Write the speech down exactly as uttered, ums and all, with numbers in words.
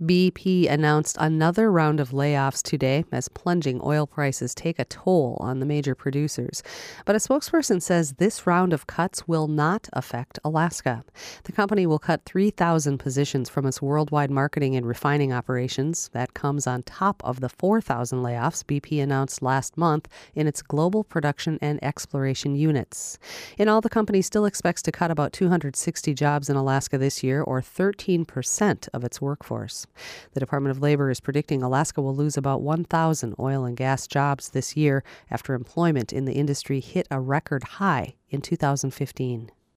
B P announced another round of layoffs today as plunging oil prices take a toll on the major producers. But a spokesperson says this round of cuts will not affect Alaska. The company will cut three thousand positions from its worldwide marketing and refining operations. That comes on top of the four thousand layoffs B P announced last month in its global production and exploration units. In all, the company still expects to cut about two hundred sixty jobs in Alaska this year, or thirteen percent of its workforce. The Department of Labor is predicting Alaska will lose about one thousand oil and gas jobs this year after employment in the industry hit a record high in two thousand fifteen.